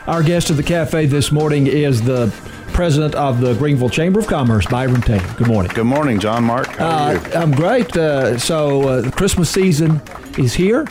Our guest at the cafe this morning is the president of the Greenville Chamber of Commerce, Byron Taylor. Good morning. Good morning, John Mark. How are you? I'm great. The Christmas season is here.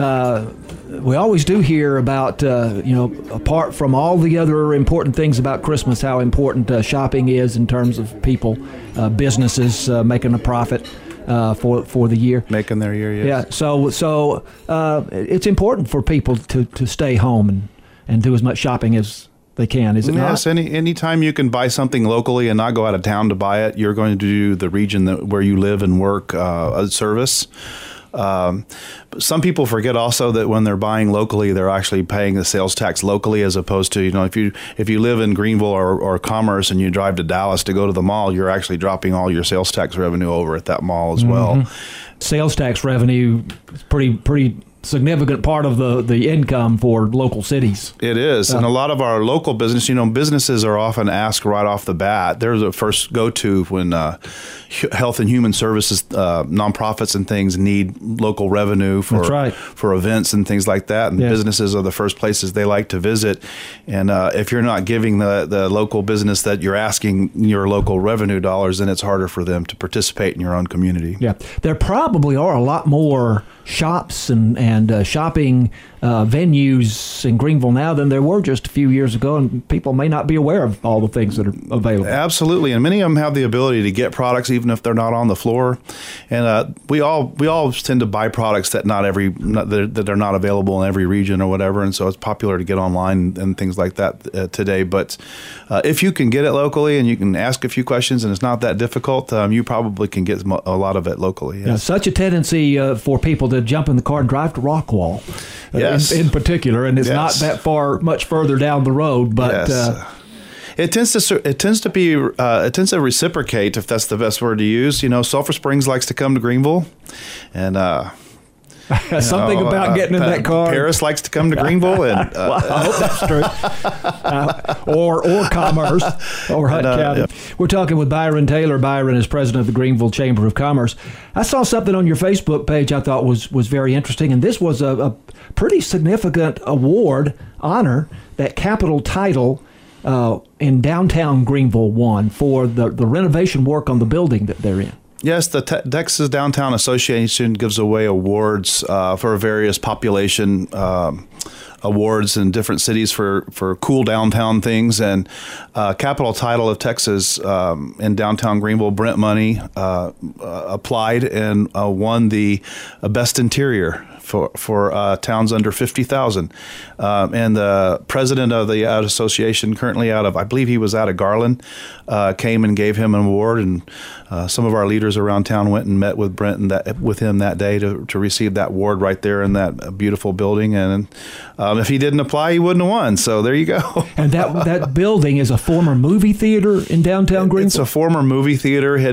We always do hear about, apart from all the other important things about Christmas, how important shopping is in terms of people, businesses making a profit for the year. Making their year, yes. Yeah, so it's important for people to stay home and do as much shopping as they can, is it not? Yes, anytime you can buy something locally and not go out of town to buy it, you're going to do the region where you live and work a service. Some people forget also that when they're buying locally, they're actually paying the sales tax locally, as opposed to, if you live in Greenville or Commerce and you drive to Dallas to go to the mall, you're actually dropping all your sales tax revenue over at that mall as well. Sales tax revenue is pretty significant part of the income for local cities. It is. And a lot of our local businesses are often asked right off the bat. They're the first go-to when health and human services, nonprofits and things need local revenue for events and things like that. And businesses are the first places they like to visit. And if you're not giving the local business that you're asking your local revenue dollars, then it's harder for them to participate in your own community. Yeah. There probably are a lot more shops and shopping venues in Greenville now than there were just a few years ago, and people may not be aware of all the things that are available. Absolutely, and many of them have the ability to get products even if they're not on the floor. And we all tend to buy products that that are not available in every region or whatever, and so it's popular to get online and things like that today. But if you can get it locally and you can ask a few questions and it's not that difficult, you probably can get a lot of it locally. Yes. Yeah, such a tendency for people to jump in the car and drive to Rockwall, in particular, and it's not that much further down the road, but. It tends to reciprocate, if that's the best word to use. Sulphur Springs likes to come to Greenville, and something about getting in that car. Paris likes to come to Greenville, and well, I hope that's true. Or Commerce or Hunt County. Yeah. We're talking with Byron Taylor. Byron is president of the Greenville Chamber of Commerce. I saw something on your Facebook page I thought was very interesting, and this was a pretty significant honor that Capital Title in downtown Greenville won for the renovation work on the building that they're in. Yes, the Texas Downtown Association gives away awards for various population awards in different cities for cool downtown things. And Capital Title of Texas in downtown Greenville, Brent Money, applied and won the Best Interior for towns under 50,000. And the president of the association, currently I believe he was out of Garland, came and gave him an award. And some of our leaders around town went and met with Brent and with him that day to receive that award right there in that beautiful building. And if he didn't apply, he wouldn't have won. So there you go. And that building is a former movie theater in downtown Greenville? It's a former movie theater. It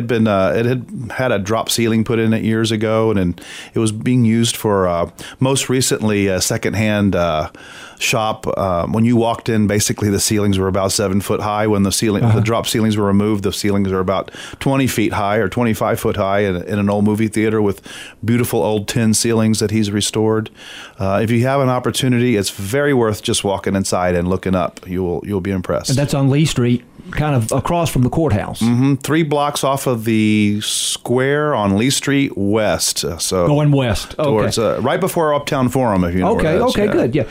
had a drop ceiling put in it years ago, and it was being used for most recently a secondhand shop. When you walked in, basically the ceilings were about 7 foot high. When the drop ceilings were removed, the ceilings are about 20 feet high or 25 foot high in an old movie theater with beautiful old tin ceilings that he's restored. If you have an opportunity, it's very worth just walking inside and looking up. You'll be impressed. And that's on Lee Street, kind of across from the courthouse. 3 blocks off of the square on Lee Street West. So going west, towards right before Uptown Forum, if you know. Okay, good. Yeah,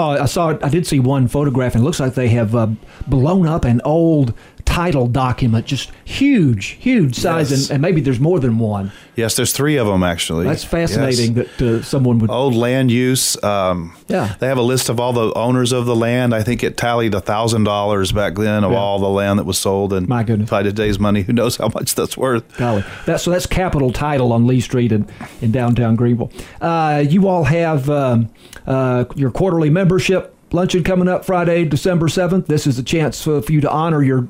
I did see one photograph, and it looks like they have blown up an old title document, just huge size, yes. and maybe there's more than one. Yes, there's 3 of them, actually. That's fascinating that someone would... Old land use. They have a list of all the owners of the land. I think it tallied $1,000 back then of all the land that was sold. And my goodness. By today's money, who knows how much that's worth. Golly. So that's Capital Title on Lee Street in downtown Greenville. You all have your quarterly membership luncheon coming up Friday, December 7th. This is a chance for you to honor your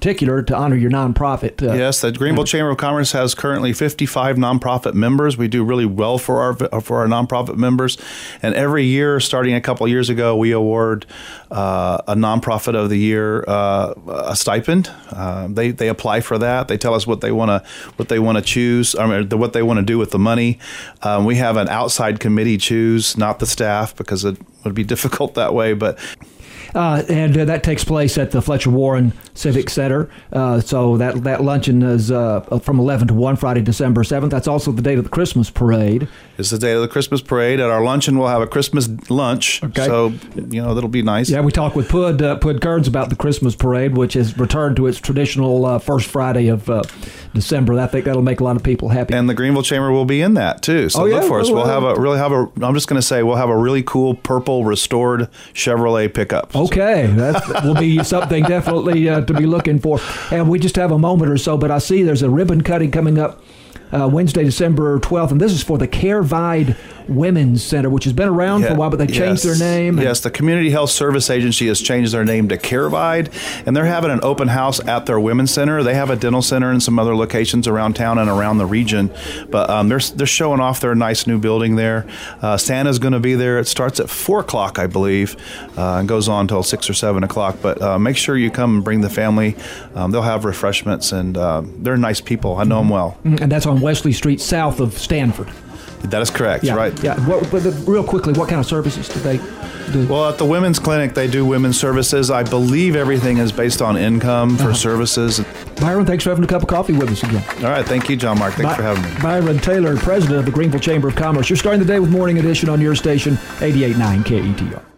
nonprofit. Yes, the Greenville Chamber of Commerce has currently 55 nonprofit members. We do really well for our nonprofit members. And every year, starting a couple of years ago, we award a nonprofit of the year a stipend. They apply for that. They tell us what they want to choose, what they want to do with the money. We have an outside committee choose, not the staff, because it would be difficult that way. But And that takes place at the Fletcher Warren Civic Center. So that luncheon is from 11 to 1, Friday, December 7th. That's also the date of the Christmas parade. It's the day of the Christmas parade. At our luncheon, we'll have a Christmas lunch. Okay. So, that'll be nice. Yeah, we talked with Pud Kearns about the Christmas parade, which has returned to its traditional first Friday of December. I think that'll make a lot of people happy. And the Greenville Chamber will be in that too. So look for us. We'll have a really cool purple restored Chevrolet pickup. Okay, that will be something definitely to be looking for. And we just have a moment or so, but I see there's a ribbon cutting coming up Wednesday, December 12th, and this is for the CareVide Women's Center, which has been around for a while, but they changed their name. Yes, the Community Health Service Agency has changed their name to CareVide, and they're having an open house at their Women's Center. They have a dental center and some other locations around town and around the region, but they're showing off their nice new building there. Santa's going to be there. It starts at 4 o'clock, I believe, and goes on until 6 or 7 o'clock, but make sure you come and bring the family. They'll have refreshments, and they're nice people. I know them well. And that's on Wesley Street, south of Stanford. That is correct, right? Yeah. Real quickly, what kind of services do they do? Well, at the Women's Clinic, they do women's services. I believe everything is based on income for services. Byron, thanks for having a cup of coffee with us again. All right. Thank you, John Mark. Thanks for having me. Byron Taylor, president of the Greenville Chamber of Commerce. You're starting the day with Morning Edition on your station, 88.9 KETR.